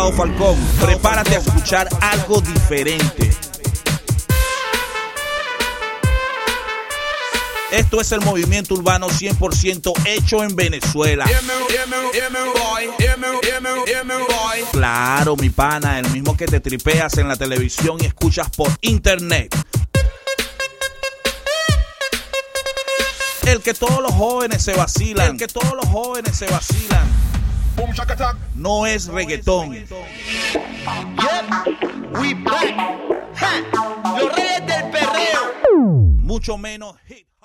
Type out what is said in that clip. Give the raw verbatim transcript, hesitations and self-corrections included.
Gustavo Falcón. Prepárate a escuchar algo diferente. Esto es el movimiento urbano cien por ciento hecho en Venezuela. Claro, mi pana, el mismo que te tripeas en la televisión y escuchas por internet. El que todos los jóvenes se vacilan. El que todos los jóvenes se vacilan. No es reggaetón. Yep, we back. Ja, los reyes del perreo. Mucho menos hip